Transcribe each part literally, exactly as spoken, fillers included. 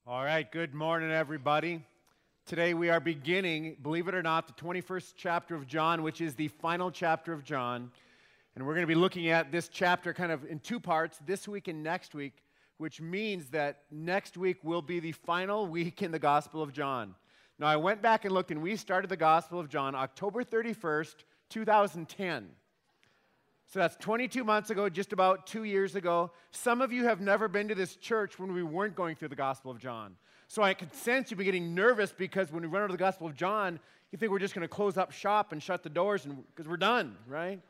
All right, good morning, everybody. Today we are beginning, believe it or not, the twenty-first chapter of John, which is the final chapter of John. And we're going to be looking at this chapter kind of in two parts, this week and next week, which means that next week will be the final week in the Gospel of John. Now, I went back and looked, and we started the Gospel of John October thirty-first, two thousand ten. So that's twenty-two months ago, just about two years ago. Some of you have never been to this church when we weren't going through the Gospel of John. So I can sense you've been getting nervous because when we run out of the Gospel of John, you think we're just going to close up shop and shut the doors because we're done, right?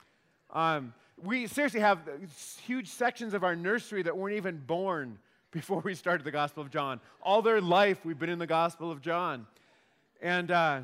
Um, we seriously have huge sections of our nursery that weren't even born before we started the Gospel of John. All their life, we've been in the Gospel of John. And... Uh,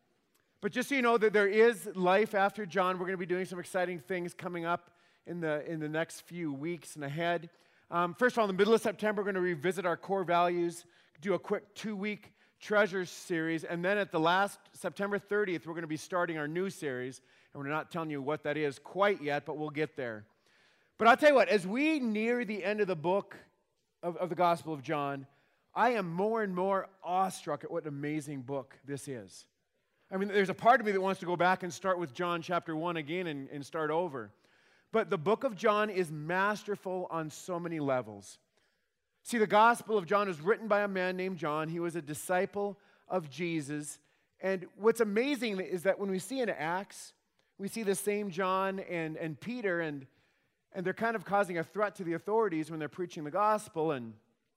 But just so you know that there is life after John. We're going to be doing some exciting things coming up in the in the next few weeks and ahead. Um, first of all, in the middle of September, we're going to revisit our core values, do a quick two-week treasures series, and then at the last, September thirtieth, we're going to be starting our new series, and we're not telling you what that is quite yet, but we'll get there. But I'll tell you what, as we near the end of the book of, of the Gospel of John, I am more and more awestruck at what an amazing book this is. I mean, there's a part of me that wants to go back and start with John chapter one again and, and start over. But the book of John is masterful on so many levels. See, the Gospel of John was written by a man named John. He was a disciple of Jesus. And what's amazing is that when we see in Acts, we see the same John and, and Peter, and, and they're kind of causing a threat to the authorities when they're preaching the gospel. And,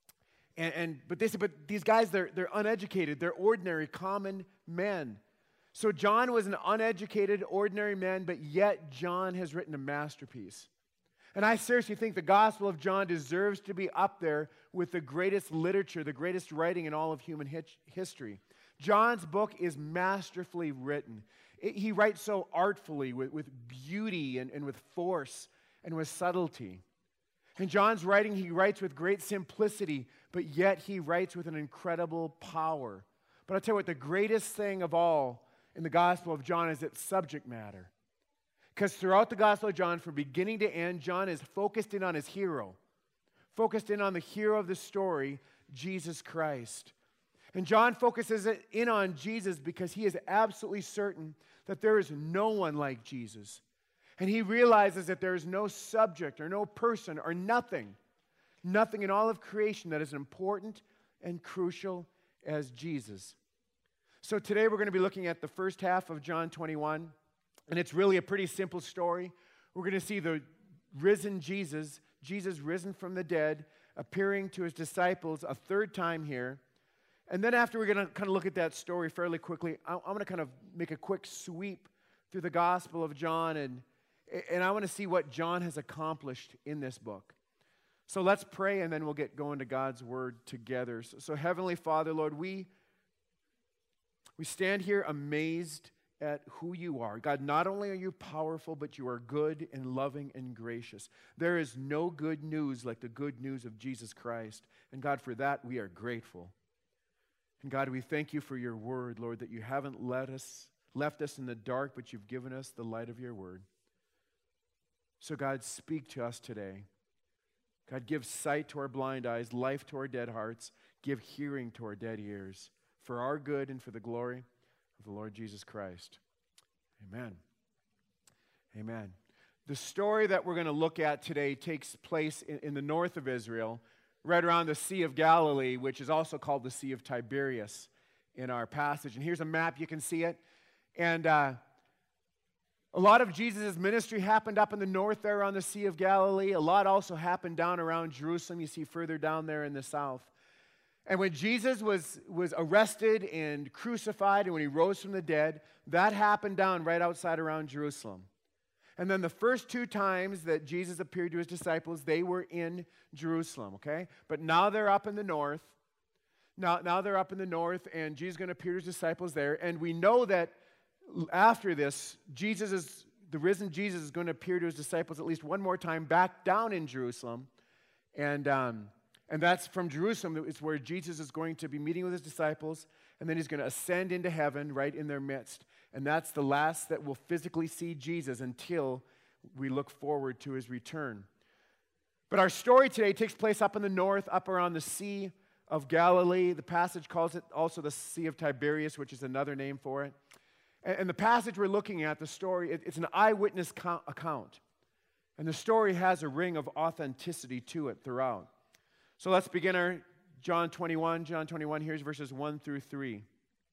and, and but they say, but these guys, they're, they're uneducated. They're ordinary, common men. So John was an uneducated, ordinary man, but yet John has written a masterpiece. And I seriously think the Gospel of John deserves to be up there with the greatest literature, the greatest writing in all of human history. John's book is masterfully written. It, he writes so artfully, with, with beauty and, and with force and with subtlety. In John's writing, he writes with great simplicity, but yet he writes with an incredible power. But I'll tell you what, the greatest thing of all in the Gospel of John is its subject matter. Because throughout the Gospel of John, from beginning to end, John is focused in on his hero, focused in on the hero of the story, Jesus Christ. And John focuses in on Jesus because he is absolutely certain that there is no one like Jesus. And he realizes that there is no subject or no person or nothing, nothing in all of creation that is important and crucial as Jesus. So today we're going to be looking at the first half of John twenty-one, and it's really a pretty simple story. We're going to see the risen Jesus, Jesus risen from the dead, appearing to his disciples a third time here. And then after we're going to kind of look at that story fairly quickly, I'm going to kind of make a quick sweep through the Gospel of John, and, and I want to see what John has accomplished in this book. So let's pray, and then we'll get going to God's Word together. So, so Heavenly Father, Lord, we... We stand here amazed at who you are. God, not only are you powerful, but you are good and loving and gracious. There is no good news like the good news of Jesus Christ. And God, for that, we are grateful. And God, we thank you for your word, Lord, that you haven't let us, left us in the dark, but you've given us the light of your word. So God, speak to us today. God, give sight to our blind eyes, life to our dead hearts, give hearing to our dead ears. For our good and for the glory of the Lord Jesus Christ. Amen. Amen. The story that we're going to look at today takes place in, in the north of Israel, right around the Sea of Galilee, which is also called the Sea of Tiberias in our passage. And here's a map, you can see it. And uh, a lot of Jesus' ministry happened up in the north there on the Sea of Galilee. A lot also happened down around Jerusalem, you see further down there in the south. And when Jesus was, was arrested and crucified and when he rose from the dead, that happened down right outside around Jerusalem. And then the first two times that Jesus appeared to his disciples, they were in Jerusalem, okay? But now they're up in the north. Now, now they're up in the north, and Jesus is going to appear to his disciples there. And we know that after this, Jesus is, the risen Jesus is going to appear to his disciples at least one more time back down in Jerusalem. And... Um, And that's from Jerusalem. It's where Jesus is going to be meeting with his disciples, and then he's going to ascend into heaven right in their midst. And that's the last that we'll physically see Jesus until we look forward to his return. But our story today takes place up in the north, up around the Sea of Galilee. The passage calls it also the Sea of Tiberias, which is another name for it. And, and the passage we're looking at, the story, it, it's an eyewitness count, account. And the story has a ring of authenticity to it throughout. So let's begin our John twenty-one. John twenty-one, here's verses one through three.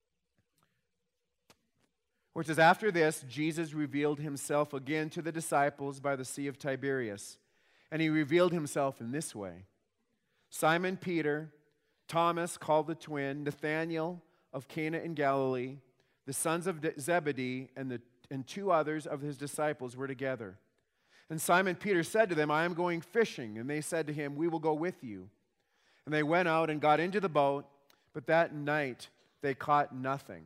Where it says, after this, Jesus revealed himself again to the disciples by the Sea of Tiberias. And he revealed himself in this way. Simon Peter, Thomas called the twin, Nathanael of Cana in Galilee, the sons of Zebedee, and, the, and two others of his disciples were together. And Simon Peter said to them, I am going fishing. And they said to him, we will go with you. And they went out and got into the boat, but that night they caught nothing.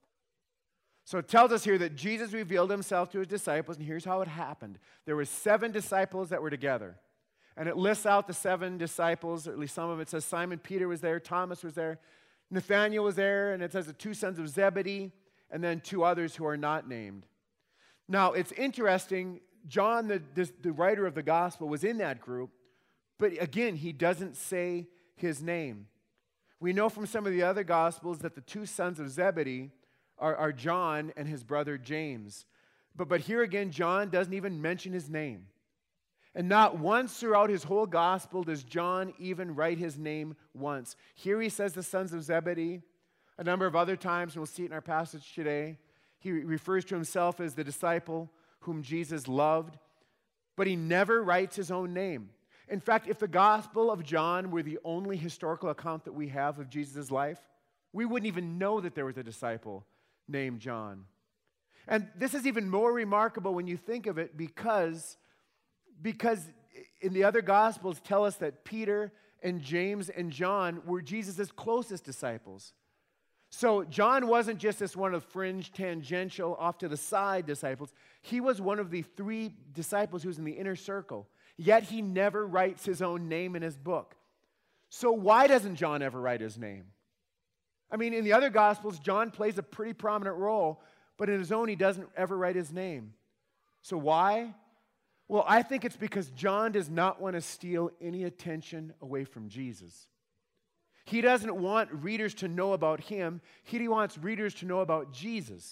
So it tells us here that Jesus revealed himself to his disciples, and here's how it happened. There were seven disciples that were together. And it lists out the seven disciples, or at least some of it says Simon Peter was there, Thomas was there, Nathanael was there, and it says the two sons of Zebedee, and then two others who are not named. Now, it's interesting, John, the, the, the writer of the gospel, was in that group, but again, he doesn't say his name. We know from some of the other gospels that the two sons of Zebedee are, are John and his brother James. But, but here again, John doesn't even mention his name. And not once throughout his whole gospel does John even write his name once. Here he says the sons of Zebedee. A number of other times, and we'll see it in our passage today, he refers to himself as the disciple whom Jesus loved. But he never writes his own name. In fact, if the Gospel of John were the only historical account that we have of Jesus' life, we wouldn't even know that there was a disciple named John. And this is even more remarkable when you think of it because, because in the other Gospels tell us that Peter and James and John were Jesus' closest disciples. So John wasn't just this one of fringe, tangential, off to the side disciples. He was one of the three disciples who was in the inner circle. Yet he never writes his own name in his book. So why doesn't John ever write his name? I mean, in the other Gospels, John plays a pretty prominent role, but in his own, he doesn't ever write his name. So why? Well, I think it's because John does not want to steal any attention away from Jesus. He doesn't want readers to know about him. He wants readers to know about Jesus.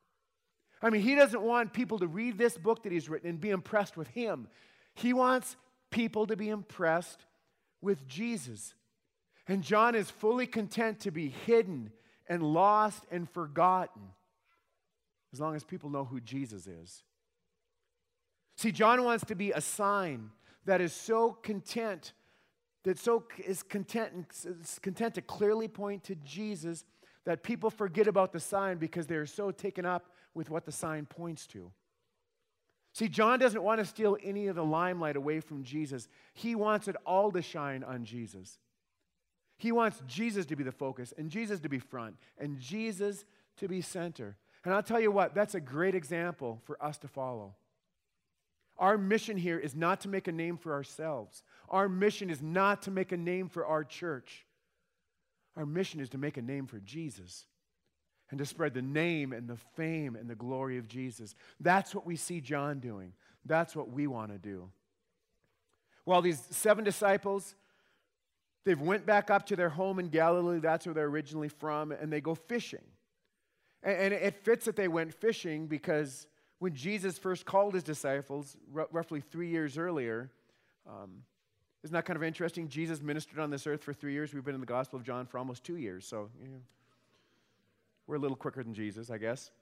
I mean, he doesn't want people to read this book that he's written and be impressed with him. He wants people to be impressed with Jesus. And John is fully content to be hidden and lost and forgotten as long as people know who Jesus is. See, John wants to be a sign that is so content, that so is content, and is content to clearly point to Jesus that people forget about the sign because they are so taken up with what the sign points to. See, John doesn't want to steal any of the limelight away from Jesus. He wants it all to shine on Jesus. He wants Jesus to be the focus, and Jesus to be front, and Jesus to be center. And I'll tell you what, that's a great example for us to follow. Our mission here is not to make a name for ourselves. Our mission is not to make a name for our church. Our mission is to make a name for Jesus and to spread the name and the fame and the glory of Jesus. That's what we see John doing. That's what we want to do. Well, these seven disciples, they've went back up to their home in Galilee. That's where they're originally from, and they go fishing. And, and it fits that they went fishing because when Jesus first called his disciples, r- roughly three years earlier, um, isn't that kind of interesting? Jesus ministered on this earth for three years. We've been in the Gospel of John for almost two years, so you know, we're a little quicker than Jesus, I guess.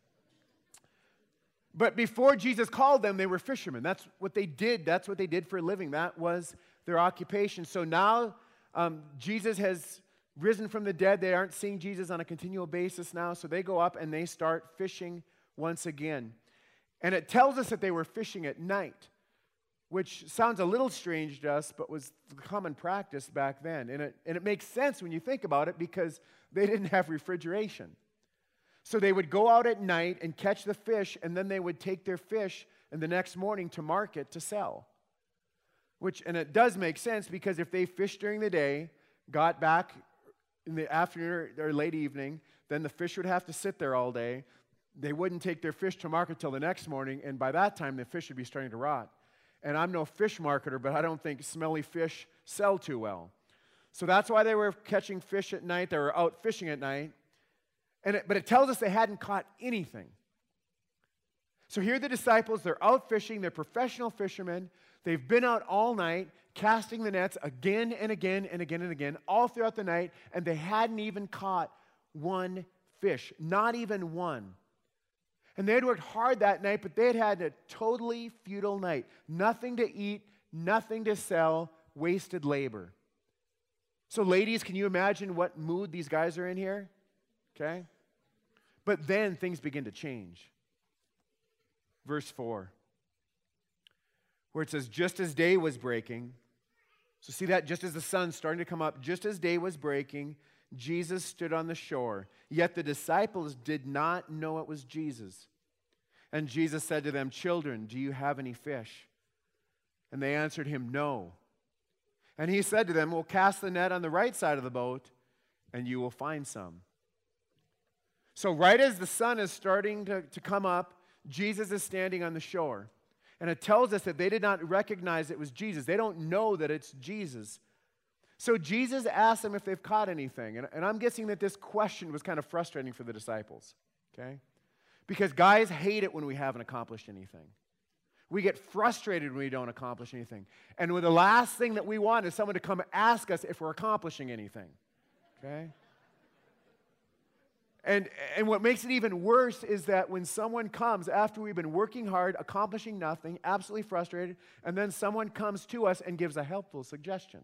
But before Jesus called them, they were fishermen. That's what they did. That's what they did for a living. That was their occupation. So now um, Jesus has risen from the dead. They aren't seeing Jesus on a continual basis now, so they go up and they start fishing once again. And it tells us that they were fishing at night, which sounds a little strange to us, but was the common practice back then. And it, and it makes sense when you think about it because they didn't have refrigeration. So they would go out at night and catch the fish, and then they would take their fish and the next morning to market to sell. Which, and it does make sense because if they fished during the day, got back in the afternoon or late evening, then the fish would have to sit there all day. They wouldn't take their fish to market till the next morning, and by that time, the fish would be starting to rot. And I'm no fish marketer, but I don't think smelly fish sell too well. So that's why they were catching fish at night. They were out fishing at night. And it, but it tells us they hadn't caught anything. So here are the disciples. They're out fishing. They're professional fishermen. They've been out all night, casting the nets again and again and again and again, all throughout the night, and they hadn't even caught one fish, not even one. And they had worked hard that night, but they had had a totally futile night. Nothing to eat, nothing to sell, wasted labor. So ladies, can you imagine what mood these guys are in here? Okay? But then things begin to change. Verse four, where it says, just as day was breaking, so see that, just as the sun's starting to come up, just as day was breaking, Jesus stood on the shore. Yet the disciples did not know it was Jesus. And Jesus said to them, children, do you have any fish? And they answered him, no. And he said to them, well, cast the net on the right side of the boat, and you will find some. So right as the sun is starting to, to come up, Jesus is standing on the shore. And it tells us that they did not recognize it was Jesus. They don't know that it's Jesus. So Jesus asked them if they've caught anything. And, and I'm guessing that this question was kind of frustrating for the disciples. Okay? Because guys hate it when we haven't accomplished anything. We get frustrated when we don't accomplish anything. And when the last thing that we want is someone to come ask us if we're accomplishing anything. Okay? And, and what makes it even worse is that when someone comes after we've been working hard, accomplishing nothing, absolutely frustrated, and then someone comes to us and gives a helpful suggestion.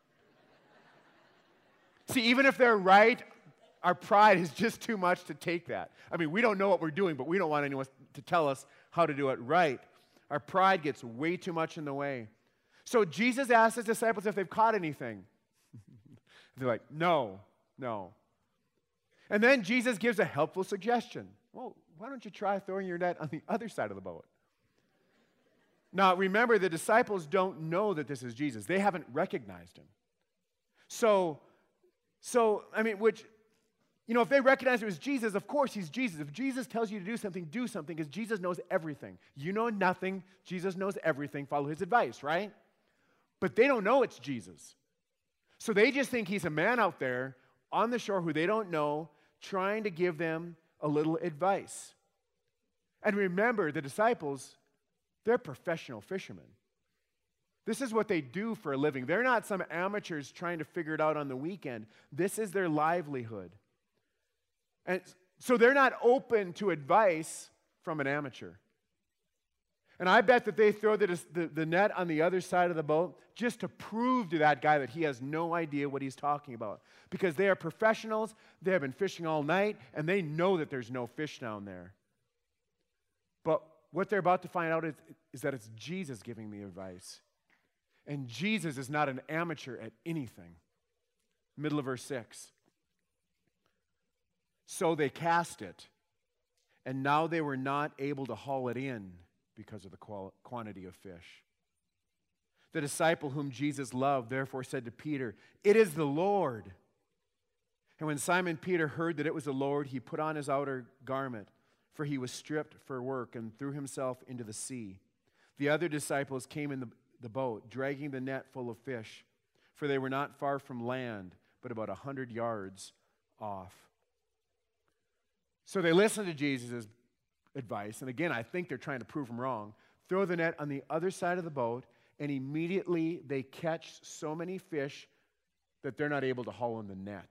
See, even if they're right, our pride is just too much to take that. I mean, we don't know what we're doing, but we don't want anyone to tell us how to do it right. Our pride gets way too much in the way. So Jesus asked his disciples if they've caught anything. They're like, no, no. And then Jesus gives a helpful suggestion. Well, why don't you try throwing your net on the other side of the boat? Now, remember, the disciples don't know that this is Jesus. They haven't recognized him. So, so I mean, which, you know, if they recognize it was Jesus, of course he's Jesus. If Jesus tells you to do something, do something, because Jesus knows everything. You know nothing. Jesus knows everything. Follow his advice, right? But they don't know it's Jesus. So they just think he's a man out there on the shore who they don't know, trying to give them a little advice. And remember, the disciples, they're professional fishermen. This is what they do for a living. They're not some amateurs trying to figure it out on the weekend. This is their livelihood. And so they're not open to advice from an amateur. And I bet that they throw the, the, the net on the other side of the boat just to prove to that guy that he has no idea what he's talking about. Because they are professionals, they have been fishing all night, and they know that there's no fish down there. But what they're about to find out is, is that it's Jesus giving the advice. And Jesus is not an amateur at anything. Middle of verse six. So they cast it, and now they were not able to haul it in because of the qual- quantity of fish. The disciple whom Jesus loved therefore said to Peter, "It is the Lord." And when Simon Peter heard that it was the Lord, he put on his outer garment, for he was stripped for work, and threw himself into the sea. The other disciples came in the, the boat, dragging the net full of fish, for they were not far from land, but about a hundred yards off. So they listened to Jesus' advice, and again, I think they're trying to prove him wrong. Throw the net on the other side of the boat, and immediately they catch so many fish that they're not able to haul in the net.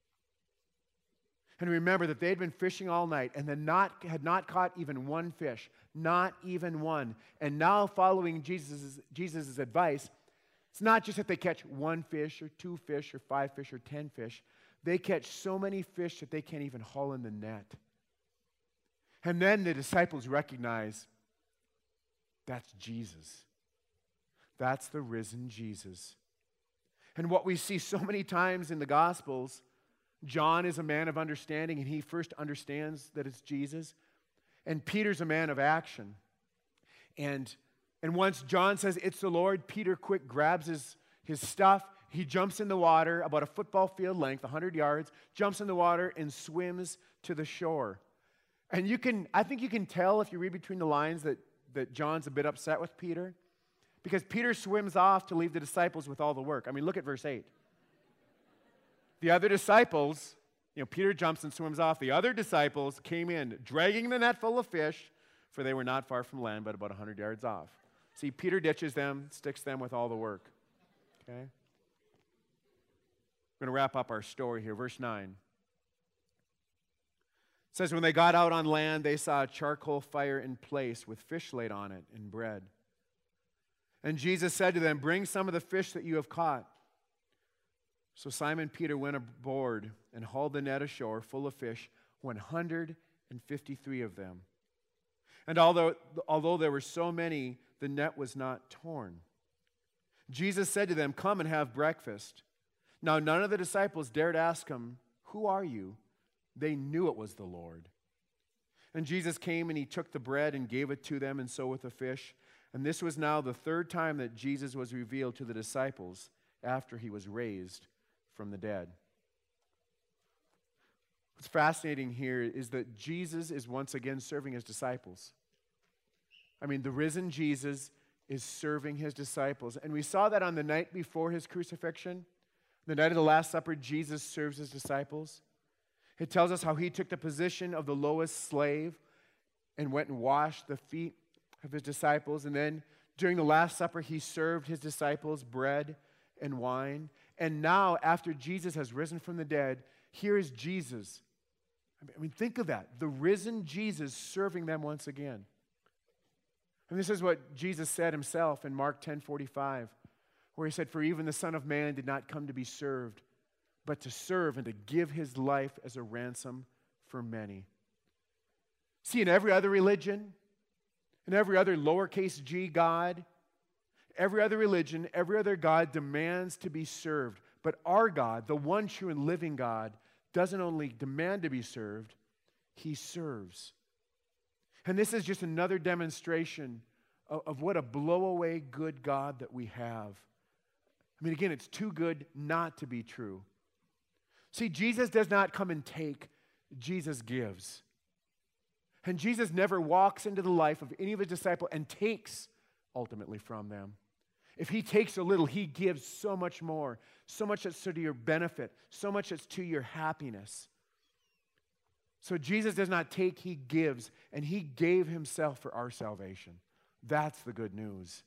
And remember that they had been fishing all night and then not, had not caught even one fish, not even one. And now following Jesus' Jesus' advice, it's not just that they catch one fish or two fish or five fish or ten fish. They catch so many fish that they can't even haul in the net. And then the disciples recognize that's Jesus. That's the risen Jesus. And what we see so many times in the Gospels, John is a man of understanding, and he first understands that it's Jesus. And Peter's a man of action. And, and once John says, "It's the Lord," Peter quick grabs his, his stuff. He jumps in the water, about a football field length, one hundred yards, jumps in the water and swims to the shore. And you can, I think you can tell if you read between the lines that, that John's a bit upset with Peter, because Peter swims off to leave the disciples with all the work. I mean, look at verse eight. the other disciples, you know, Peter jumps and swims off. The other disciples came in, dragging the net full of fish, for they were not far from land, but about one hundred yards off. See, Peter ditches them, sticks them with all the work. Okay? We're going to wrap up our story here. Verse nine. It says, when they got out on land, they saw a charcoal fire in place with fish laid on it and bread. And Jesus said to them, bring some of the fish that you have caught. So Simon Peter went aboard and hauled the net ashore full of fish, one hundred fifty-three of them. And although, although there were so many, the net was not torn. Jesus said to them, come and have breakfast. Now none of the disciples dared ask him, who are you? They knew it was the Lord. And Jesus came and he took the bread and gave it to them, and so with the fish. And this was now the third time that Jesus was revealed to the disciples after he was raised from the dead. What's fascinating here is that Jesus is once again serving his disciples. I mean, the risen Jesus is serving his disciples. And we saw that on the night before his crucifixion. The night of the Last Supper, Jesus serves his disciples. It tells us how he took the position of the lowest slave and went and washed the feet of his disciples. And then during the Last Supper, he served his disciples bread and wine. And now, after Jesus has risen from the dead, here is Jesus. I mean, think of that. The risen Jesus serving them once again. And this is what Jesus said himself in Mark ten forty-five, where he said, for even the Son of Man did not come to be served, but to serve and to give his life as a ransom for many. See, in every other religion, in every other lowercase g God, every other religion, every other God demands to be served. But our God, the one true and living God, doesn't only demand to be served, he serves. And this is just another demonstration of, of what a blow-away good God that we have. I mean, again, it's too good not to be true. See, Jesus does not come and take, Jesus gives. And Jesus never walks into the life of any of his disciples and takes ultimately from them. If he takes a little, he gives so much more, so much that's to your benefit, so much that's to your happiness. So Jesus does not take, he gives, and he gave himself for our salvation. That's the good news.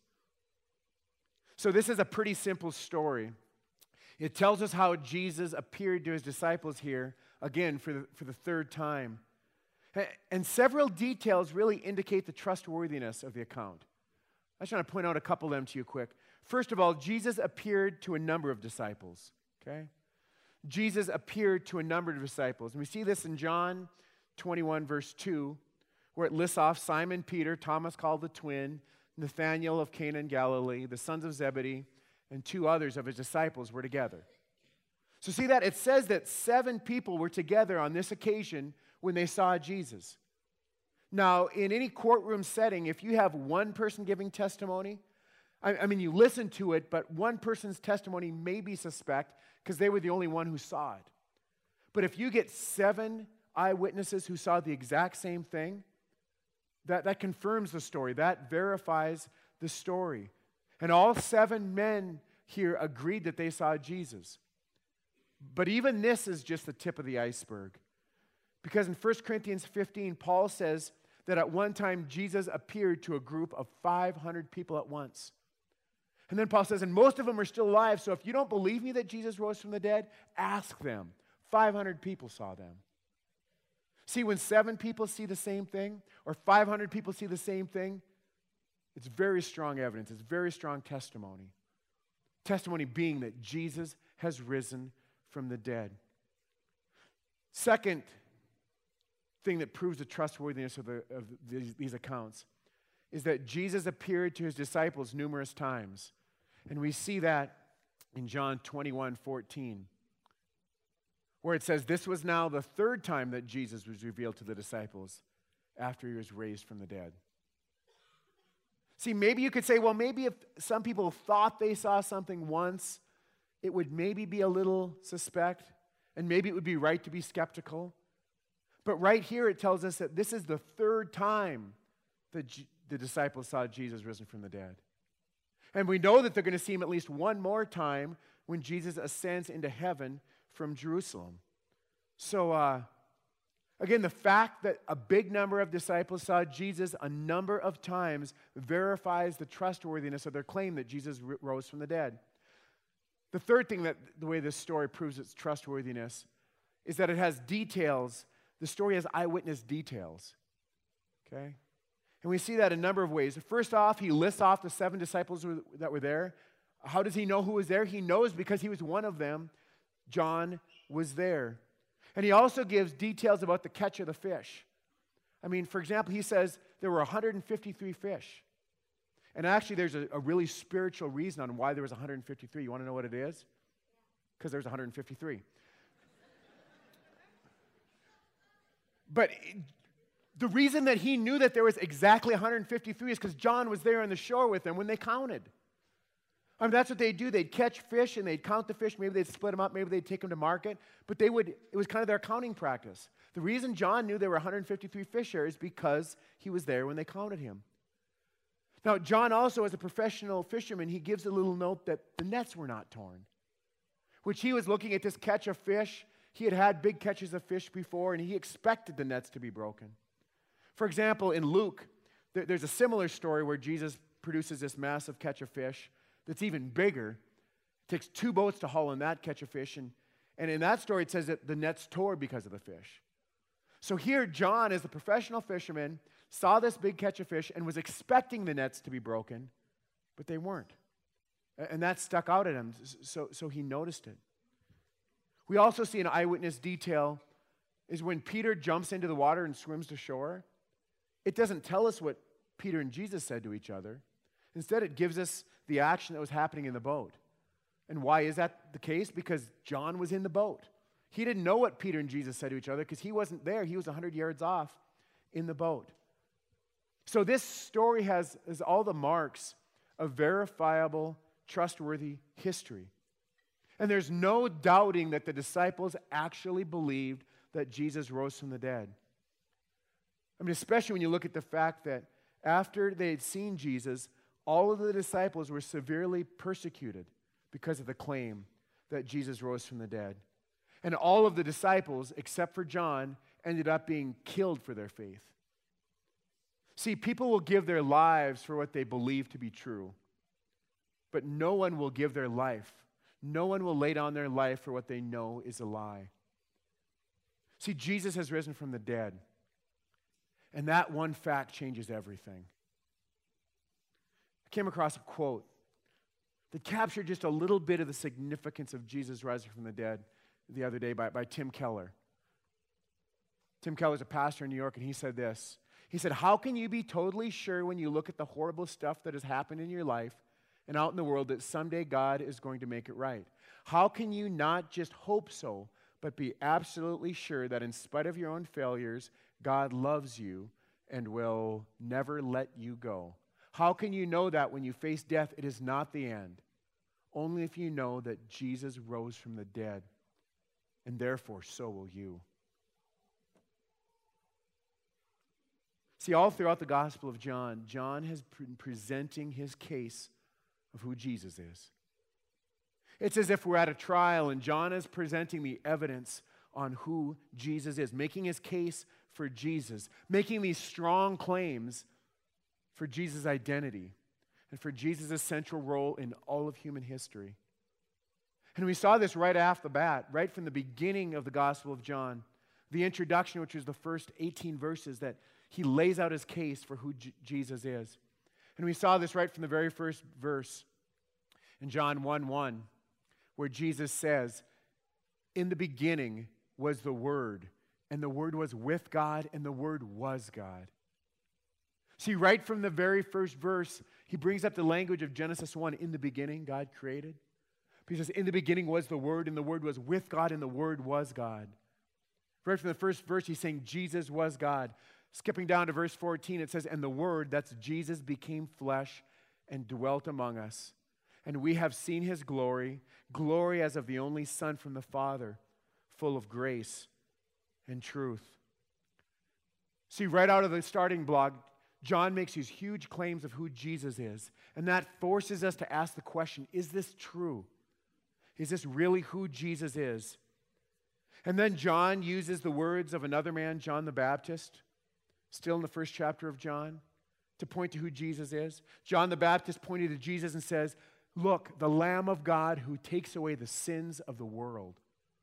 So this is a pretty simple story. It tells us how Jesus appeared to his disciples here, again, for the, for the third time. And several details really indicate the trustworthiness of the account. I just want to point out a couple of them to you quick. First of all, Jesus appeared to a number of disciples, okay? Jesus appeared to a number of disciples. And we see this in John twenty-one, verse two, where it lists off Simon Peter, Thomas called the twin, Nathanael of Cana in Galilee, the sons of Zebedee, and two others of his disciples were together. So see that? It says that seven people were together on this occasion when they saw Jesus. Now, in any courtroom setting, if you have one person giving testimony, I, I mean, you listen to it, but one person's testimony may be suspect because they were the only one who saw it. But if you get seven eyewitnesses who saw the exact same thing, that, that confirms the story. That verifies the story. And all seven men here agreed that they saw Jesus. But even this is just the tip of the iceberg. Because in First Corinthians fifteen, Paul says that at one time Jesus appeared to a group of five hundred people at once. And then Paul says, and most of them are still alive, so if you don't believe me that Jesus rose from the dead, ask them. five hundred people saw them. See, when seven people see the same thing, or five hundred people see the same thing, it's very strong evidence. It's very strong testimony. Testimony being that Jesus has risen from the dead. Second thing that proves the trustworthiness of, the, of these, these accounts is that Jesus appeared to his disciples numerous times. And we see that in John twenty-one fourteen, where it says, this was now the third time that Jesus was revealed to the disciples after he was raised from the dead. See, maybe you could say, well, maybe if some people thought they saw something once, it would maybe be a little suspect, and maybe it would be right to be skeptical. But right here it tells us that this is the third time that G- the disciples saw Jesus risen from the dead. And we know that they're going to see him at least one more time when Jesus ascends into heaven from Jerusalem. So, uh, again, the fact that a big number of disciples saw Jesus a number of times verifies the trustworthiness of their claim that Jesus r- rose from the dead. The third thing that the way this story proves its trustworthiness is that it has details. The story has eyewitness details. Okay? And we see that in a number of ways. First off, he lists off the seven disciples that were there. How does he know who was there? He knows because he was one of them. John was there. And he also gives details about the catch of the fish. I mean, for example, he says there were one hundred fifty-three fish. And actually, there's a, a really spiritual reason on why there was one hundred fifty-three. You want to know what it is? Because there's one hundred fifty-three. But it, the reason that he knew that there was exactly one hundred fifty-three is because John was there on the shore with them when they counted. I mean, that's what they'd do. They'd catch fish and they'd count the fish. Maybe they'd split them up. Maybe they'd take them to market. But they would. It was kind of their counting practice. The reason John knew there were one hundred fifty-three fish there is because he was there when they counted him. Now, John also, as a professional fisherman, he gives a little note that the nets were not torn, which he was looking at this catch of fish. He had had big catches of fish before, and he expected the nets to be broken. For example, in Luke, there, there's a similar story where Jesus produces this massive catch of fish that's even bigger. It takes two boats to haul in that catch of fish, and, and in that story, it says that the nets tore because of the fish. So here, John, as the professional fisherman, saw this big catch of fish and was expecting the nets to be broken, but they weren't. And that stuck out at him, so, so he noticed it. We also see an eyewitness detail is when Peter jumps into the water and swims to shore. It doesn't tell us what Peter and Jesus said to each other. Instead, it gives us the action that was happening in the boat. And why is that the case? Because John was in the boat. He didn't know what Peter and Jesus said to each other because he wasn't there. He was one hundred yards off in the boat. So this story has, has all the marks of verifiable, trustworthy history. And there's no doubting that the disciples actually believed that Jesus rose from the dead. I mean, especially when you look at the fact that after they had seen Jesus, all of the disciples were severely persecuted because of the claim that Jesus rose from the dead. And all of the disciples, except for John, ended up being killed for their faith. See, people will give their lives for what they believe to be true, but no one will give their life. No one will lay down their life for what they know is a lie. See, Jesus has risen from the dead, and that one fact changes everything. I came across a quote that captured just a little bit of the significance of Jesus rising from the dead the other day by, by Tim Keller. Tim Keller is a pastor in New York, and he said this. He said, "How can you be totally sure when you look at the horrible stuff that has happened in your life and out in the world that someday God is going to make it right? How can you not just hope so, but be absolutely sure that in spite of your own failures, God loves you and will never let you go? How can you know that when you face death, it is not the end? Only if you know that Jesus rose from the dead, and therefore so will you." See, all throughout the Gospel of John, John has been presenting his case of who Jesus is. It's as if we're at a trial and John is presenting the evidence on who Jesus is, making his case for Jesus, making these strong claims for Jesus' identity and for Jesus' central role in all of human history. And we saw this right off the bat, right from the beginning of the Gospel of John, the introduction, which was the first eighteen verses, that he lays out his case for who J- Jesus is. And we saw this right from the very first verse in John one one, where Jesus says, "In the beginning was the Word, and the Word was with God, and the Word was God." See, right from the very first verse, he brings up the language of Genesis one. In the beginning, God created. He says, in the beginning was the Word, and the Word was with God, and the Word was God. Right from the first verse, he's saying Jesus was God. Skipping down to verse fourteen, it says, "And the Word," that's Jesus, "became flesh and dwelt among us. And we have seen his glory, glory as of the only Son from the Father, full of grace and truth." See, right out of the starting block, John makes these huge claims of who Jesus is. And that forces us to ask the question, is this true? Is this really who Jesus is? And then John uses the words of another man, John the Baptist, still in the first chapter of John, to point to who Jesus is. John the Baptist pointed to Jesus and says, "Look, the Lamb of God who takes away the sins of the world."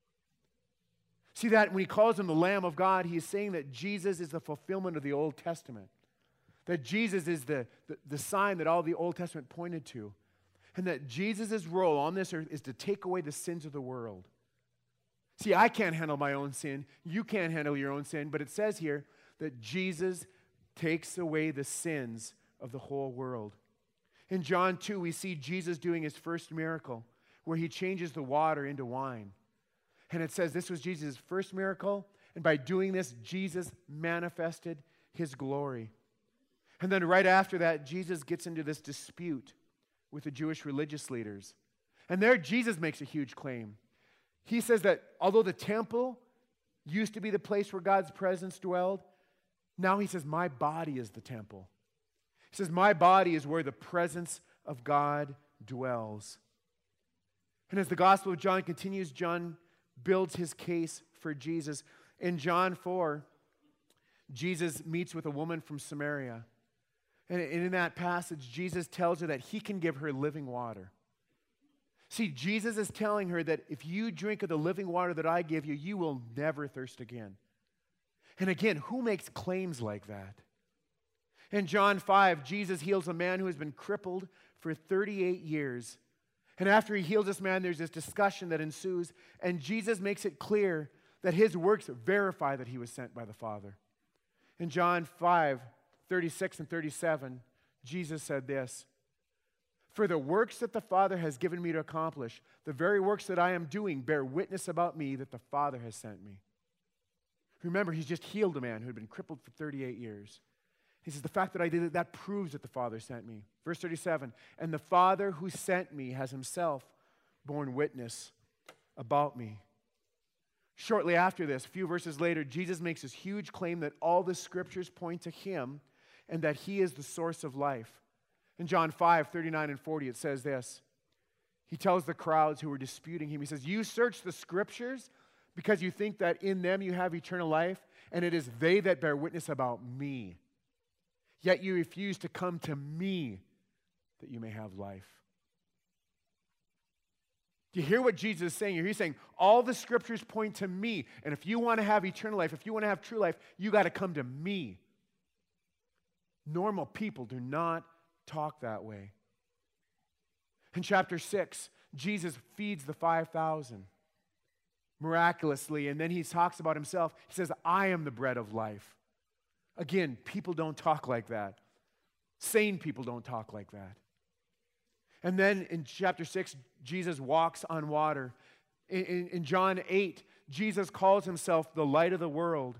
See that when he calls him the Lamb of God, he is saying that Jesus is the fulfillment of the Old Testament. That Jesus is the, the, the sign that all the Old Testament pointed to. And that Jesus' role on this earth is to take away the sins of the world. See, I can't handle my own sin. You can't handle your own sin. But it says here that Jesus takes away the sins of the whole world. In John two, we see Jesus doing his first miracle where he changes the water into wine. And it says this was Jesus' first miracle. And by doing this, Jesus manifested his glory. And then right after that, Jesus gets into this dispute with the Jewish religious leaders. And there, Jesus makes a huge claim. He says that although the temple used to be the place where God's presence dwelled, now he says, my body is the temple. He says, my body is where the presence of God dwells. And as the Gospel of John continues, John builds his case for Jesus. In John four, Jesus meets with a woman from Samaria. And in that passage, Jesus tells her that he can give her living water. See, Jesus is telling her that if you drink of the living water that I give you, you will never thirst again. And again, who makes claims like that? In John five, Jesus heals a man who has been crippled for thirty-eight years. And after he heals this man, there's this discussion that ensues, and Jesus makes it clear that his works verify that he was sent by the Father. In John five, thirty-six and thirty-seven, Jesus said this, "For the works that the Father has given me to accomplish, the very works that I am doing bear witness about me that the Father has sent me." Remember, he's just healed a man who had been crippled for thirty-eight years. He says, the fact that I did it, that proves that the Father sent me. Verse thirty-seven, "And the Father who sent me has himself borne witness about me." Shortly after this, a few verses later, Jesus makes this huge claim that all the scriptures point to him and that he is the source of life. In John five, thirty-nine and forty, it says this. He tells the crowds who were disputing him, he says, "You search the scriptures because you think that in them you have eternal life, and it is they that bear witness about me. Yet you refuse to come to me that you may have life." Do you hear what Jesus is saying here? He's saying, all the scriptures point to me, and if you want to have eternal life, if you want to have true life, you got to come to me. Normal people do not talk that way. In chapter six, Jesus feeds the five thousand miraculously, and then he talks about himself. He says, "I am the bread of life." Again, people don't talk like that. Sane people don't talk like that. And then in chapter six, Jesus walks on water. In, in, in John eight, Jesus calls himself the light of the world.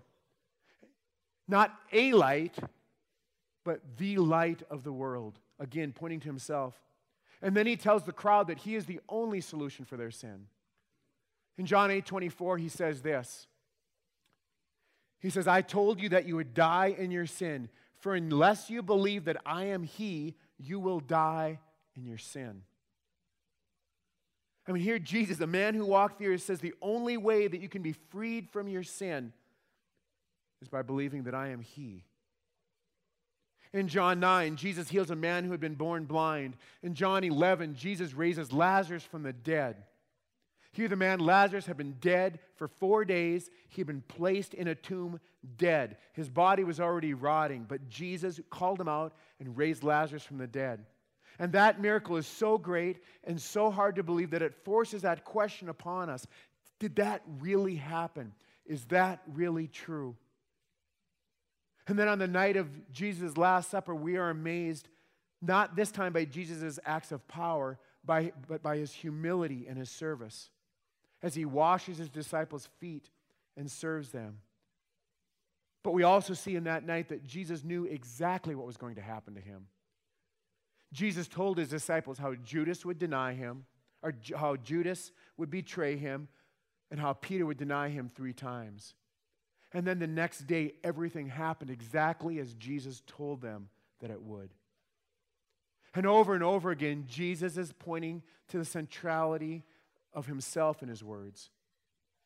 Not a light, but the light of the world. Again, pointing to himself. And then he tells the crowd that he is the only solution for their sin. In John eight twenty-four, he says this. He says, "I told you that you would die in your sin, for unless you believe that I am he, you will die in your sin." I mean, here Jesus, the man who walked the earth, says the only way that you can be freed from your sin is by believing that I am he. In John nine, Jesus heals a man who had been born blind. In John eleven, Jesus raises Lazarus from the dead. Here the man Lazarus had been dead for four days. He had been placed in a tomb dead. His body was already rotting, but Jesus called him out and raised Lazarus from the dead. And that miracle is so great and so hard to believe that it forces that question upon us. Did that really happen? Is that really true? And then on the night of Jesus' Last Supper, we are amazed, not this time by Jesus' acts of power, by, but by his humility and his service, as he washes his disciples' feet and serves them. But we also see in that night that Jesus knew exactly what was going to happen to him. Jesus told his disciples how Judas would deny him, or how Judas would betray him, and how Peter would deny him three times. And then the next day, everything happened exactly as Jesus told them that it would. And over and over again, Jesus is pointing to the centrality of himself in his words.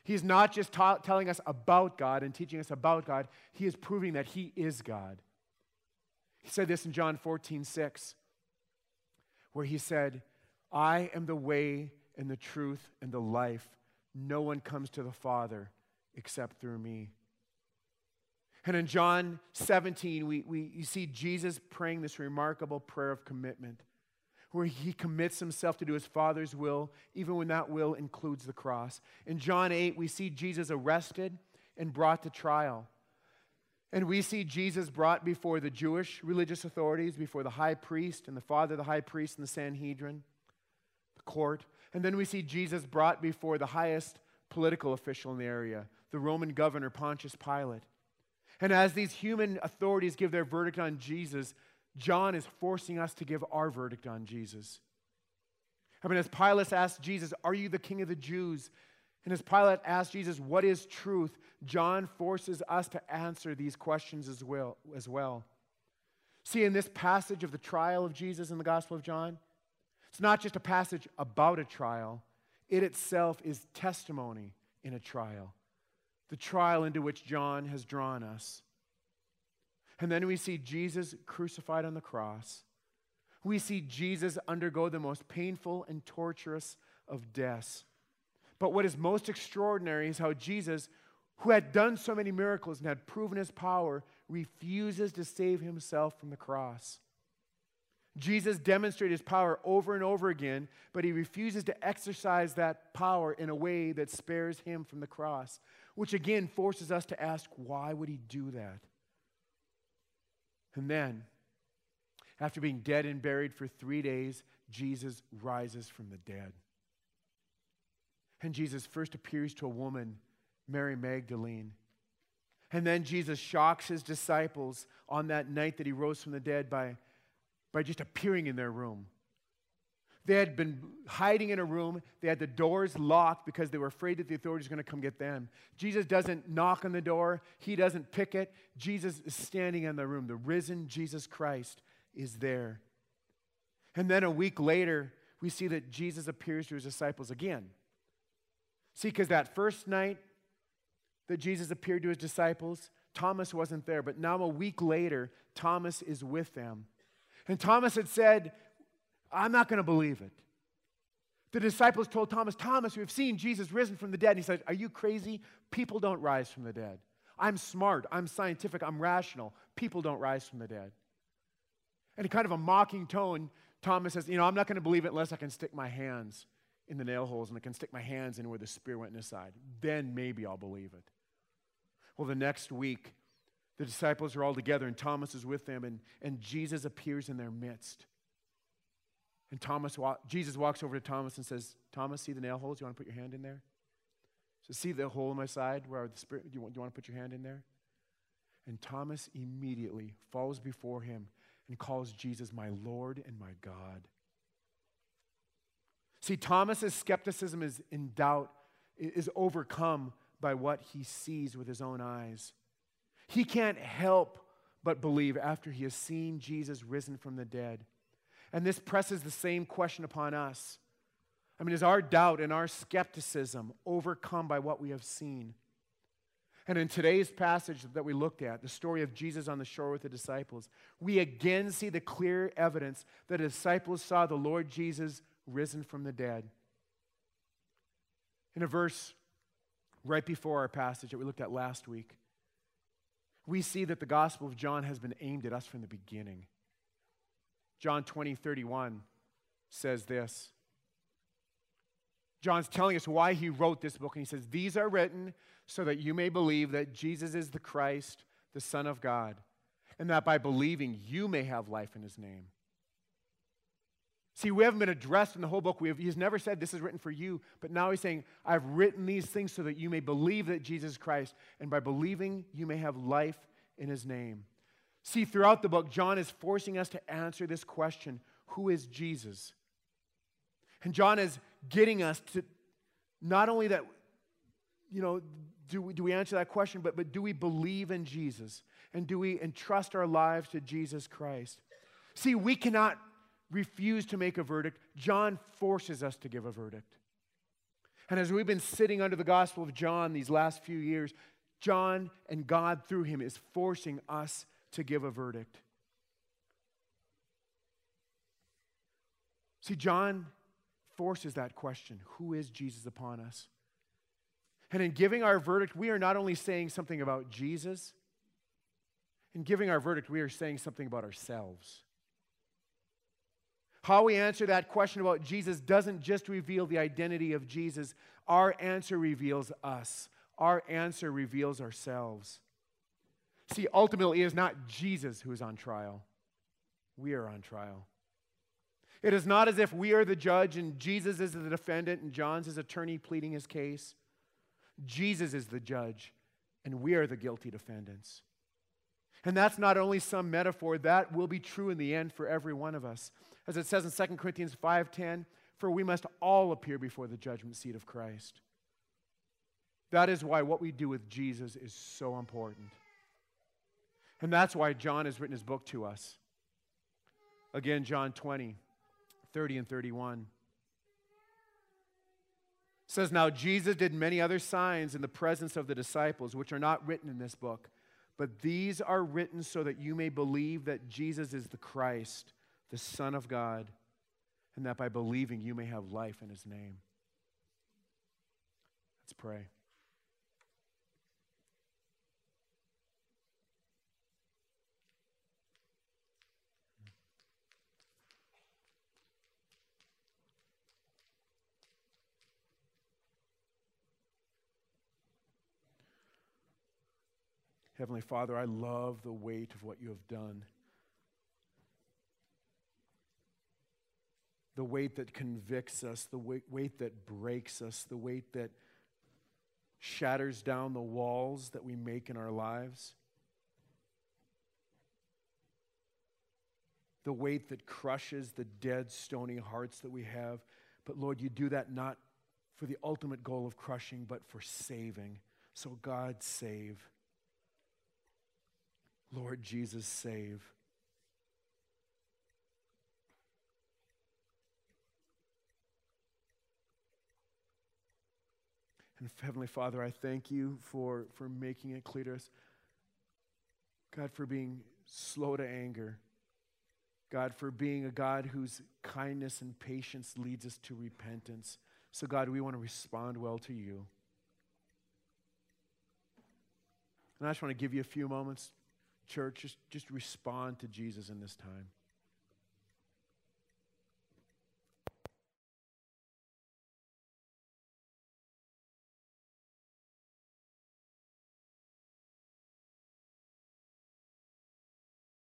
He's not just ta- telling us about God and teaching us about God. He is proving that he is God. He said this in John fourteen six, where he said, I am the way and the truth and the life. No one comes to the Father except through me. And in John seventeen, we, we you see Jesus praying this remarkable prayer of commitment, where he commits himself to do his Father's will, even when that will includes the cross. In John eight, we see Jesus arrested and brought to trial. And we see Jesus brought before the Jewish religious authorities, before the high priest and the father of the high priest and the Sanhedrin, the court. And then we see Jesus brought before the highest political official in the area, the Roman governor Pontius Pilate. And as these human authorities give their verdict on Jesus, John is forcing us to give our verdict on Jesus. I mean, as Pilate asked Jesus, are you the king of the Jews? And as Pilate asked Jesus, what is truth? John forces us to answer these questions as well. As well. See, in this passage of the trial of Jesus in the Gospel of John, it's not just a passage about a trial. It itself is testimony in a trial. The trial into which John has drawn us. And then we see Jesus crucified on the cross. We see Jesus undergo the most painful and torturous of deaths. But what is most extraordinary is how Jesus, who had done so many miracles and had proven his power, refuses to save himself from the cross. Jesus demonstrated his power over and over again, but he refuses to exercise that power in a way that spares him from the cross, which again forces us to ask, why would he do that? And then, after being dead and buried for three days, Jesus rises from the dead. And Jesus first appears to a woman, Mary Magdalene. And then Jesus shocks his disciples on that night that he rose from the dead by, by just appearing in their room. They had been hiding in a room. They had the doors locked because they were afraid that the authorities were going to come get them. Jesus doesn't knock on the door. He doesn't pick it. Jesus is standing in the room. The risen Jesus Christ is there. And then a week later, we see that Jesus appears to his disciples again. See, because that first night that Jesus appeared to his disciples, Thomas wasn't there. But now a week later, Thomas is with them. And Thomas had said, I'm not going to believe it. The disciples told Thomas, Thomas, we've seen Jesus risen from the dead. And he said, are you crazy? People don't rise from the dead. I'm smart. I'm scientific. I'm rational. People don't rise from the dead. And in kind of a mocking tone, Thomas says, you know, I'm not going to believe it unless I can stick my hands in the nail holes and I can stick my hands in where the spear went in his side. Then maybe I'll believe it. Well, the next week, the disciples are all together and Thomas is with them and, and Jesus appears in their midst. And Thomas, Jesus walks over to Thomas and says, Thomas, see the nail holes? You want to put your hand in there? So see the hole in my side where the spirit, do you want, do you want to put your hand in there? And Thomas immediately falls before him and calls Jesus my Lord and my God. See, Thomas's skepticism is in doubt, is overcome by what he sees with his own eyes. He can't help but believe after he has seen Jesus risen from the dead. And this presses the same question upon us. I mean, is our doubt and our skepticism overcome by what we have seen? And in today's passage that we looked at, the story of Jesus on the shore with the disciples, we again see the clear evidence that the disciples saw the Lord Jesus risen from the dead. In a verse right before our passage that we looked at last week, we see that the Gospel of John has been aimed at us from the beginning. John twenty, thirty-one says this. John's telling us why he wrote this book, and he says, these are written so that you may believe that Jesus is the Christ, the Son of God, and that by believing you may have life in his name. See, we haven't been addressed in the whole book. We have, he's never said this is written for you, but now he's saying, I've written these things so that you may believe that Jesus is Christ, and by believing you may have life in his name. See, throughout the book, John is forcing us to answer this question, who is Jesus? And John is getting us to not only that, you know, do we, do we answer that question, but, but do we believe in Jesus? And do we entrust our lives to Jesus Christ? See, we cannot refuse to make a verdict. John forces us to give a verdict. And as we've been sitting under the Gospel of John these last few years, John and God through him is forcing us to give a verdict. See, John forces that question, who is Jesus upon us? And in giving our verdict, we are not only saying something about Jesus, in giving our verdict, we are saying something about ourselves. How we answer that question about Jesus doesn't just reveal the identity of Jesus. Our answer reveals us. Our answer reveals ourselves. See, ultimately, it is not Jesus who is on trial. We are on trial. It is not as if we are the judge and Jesus is the defendant and John's his attorney pleading his case. Jesus is the judge and we are the guilty defendants. And that's not only some metaphor, that will be true in the end for every one of us. As it says in Second Corinthians five ten, for we must all appear before the judgment seat of Christ. That is why what we do with Jesus is so important. And that's why John has written his book to us. Again, John twenty, thirty and thirty-one. It says, now Jesus did many other signs in the presence of the disciples, which are not written in this book. But these are written so that you may believe that Jesus is the Christ, the Son of God, and that by believing you may have life in his name. Let's pray. Heavenly Father, I love the weight of what you have done. The weight that convicts us, the weight, weight that breaks us, the weight that shatters down the walls that we make in our lives. The weight that crushes the dead, stony hearts that we have. But Lord, you do that not for the ultimate goal of crushing, but for saving. So God, save. Lord Jesus, save. And Heavenly Father, I thank you for, for making it clear to us. God, for being slow to anger. God, for being a God whose kindness and patience leads us to repentance. So God, we want to respond well to you. And I just want to give you a few moments. Church, just, just respond to Jesus in this time.